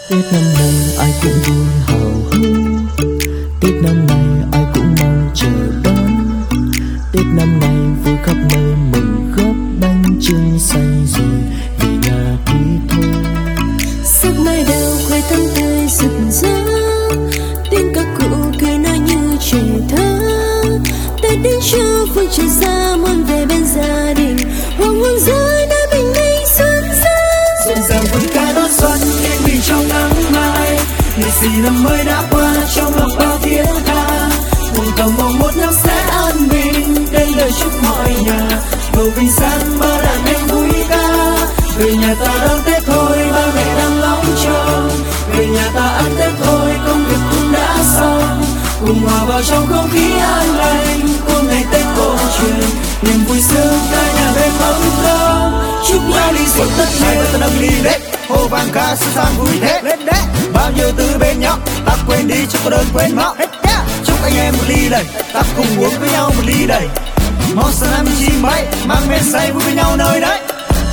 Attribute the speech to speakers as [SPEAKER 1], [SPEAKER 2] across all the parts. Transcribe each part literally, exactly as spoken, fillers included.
[SPEAKER 1] Tết năm nay ai cũng vui hào hứng, Tết năm nay ai cũng mong chờ đón. Tết năm nay vui khắp nơi mừng góp bánh chưng xanh rồi về nhà đi thôi.
[SPEAKER 2] Sắc mai đầu khoe thắm tươi rực rỡ, tiếng ca cụ cười nói như trẻ thơ. Tết đến chưa phương trời xa muôn về bên gia đình, hoàng hôn rơi nơi bình minh xuân sang.
[SPEAKER 3] Rộn ràng vui ca đón xuân yên bình trong nắng mai, lì xì năm mới đã qua trong lòng bao tiếng ca. Cùng cầu mong một năm sẽ an bình, đến lời chúc mọi nhà cầu bình sáng ba đàn em vui ca. Về nhà ta đón Tết thôi, ba mẹ đang ngóng trông. Về nhà ta ăn Tết thôi, công việc cũng đã xong. Cùng hòa vào trong không khí an lành của ngày Tết cổ truyền, niềm vui sướng cả nhà bên ấm cơm. Chúc nhau ly rượu tất niên, ta nâng ly lên hô vang ca sự sang vui Tết. Bao nhiêu từ bên nhau ta quên đi cho có đơn quên máu. Chúc anh em một ly đầy, ta cùng uống với nhau một ly đầy. Mong sang năm chim bay mang men say vui với nhau nơi đấy.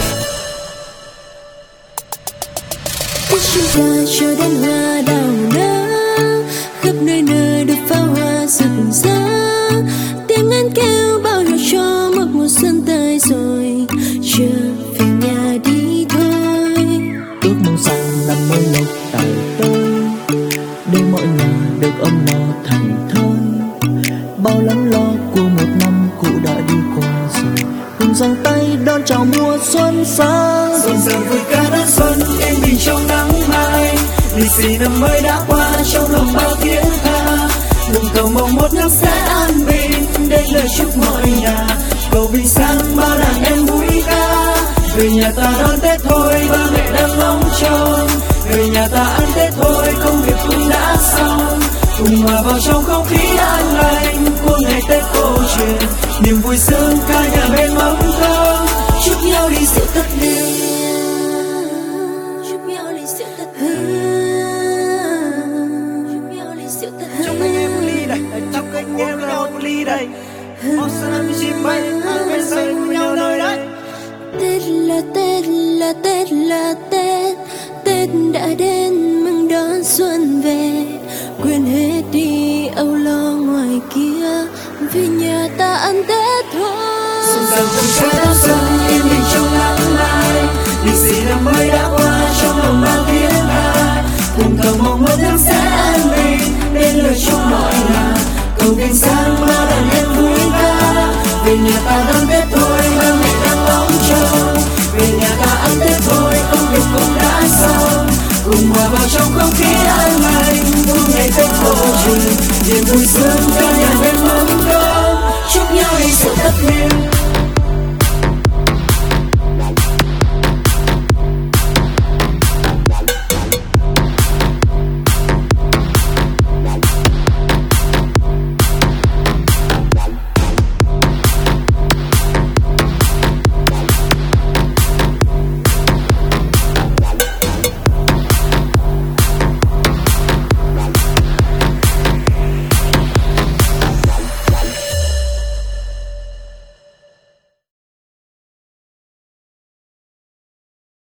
[SPEAKER 2] Tết chúng ta chờ đến hoa đào nở, khắp nơi nơi được pháo hoa rực rỡ. Tiếng ngân kêu bao hiệu cho một mùa xuân tới rồi, trở về nhà đi thôi.
[SPEAKER 1] Ước mong rằng năm mới lộc tài tới, để mọi nhà được ấm no thành thơi. Bao lắng lo của một năm cũ đã đi qua rồi, cùng giang tay đón chào mùa xuân sang.
[SPEAKER 3] Rộn ràng vui ca đón xuân yên bình trong nắng mai, lì xì năm mới đã qua trong lòng bao tiếng ca. Cùng cầu mong một năm sẽ an bình, đến lời chúc mọi nhà cầu bình sáng ba đàn em vui ca. Về nhà ta đón Tết thôi, ba mẹ đang ngóng trông. Về nhà ta ăn Tết thôi, công việc cũng đã xong. Cùng hòa vào trong không khí an lành của ngày Tết cổ truyền, niềm vui sướng cả nhà bên mâm cơm. Chúc nhau đi rượu tất niên,
[SPEAKER 2] Chúc nhau ly rượu tất niên, chúc nhau ly rượu tất niên.
[SPEAKER 3] chúc anh em một ly đầy, chúc anh em với nhau một ly đầy. Mong sang năm chim bay mang bên say với nhau nơi đấy.
[SPEAKER 2] Tết là Tết là Tết là Tết, Tết đã đến mừng đón xuân về. Quên hết đi âu lo ngoài kia, về nhà ta ăn Tết thôi.
[SPEAKER 3] Rộn ràng vui ca đón xuân yên bình trong nắng mai, lì xì năm mới đã qua trong lòng bao tiếng ca. Cùng cầu mong một năm sẽ an bình, đến lời chúc mọi nhà cầu bình sáng ba đàn em vui ca. Về nhà ta đón Tết thôi, ba mẹ đang ngóng trông. Về nhà ta ăn Tết thôi, công việc cũng đã xong. Cùng hòa vào trong không khí an lành của ngày Tết cổ truyền, niềm vui sướng cả nhà bên mâm cơm. Chúc nhau đi sự tất niên.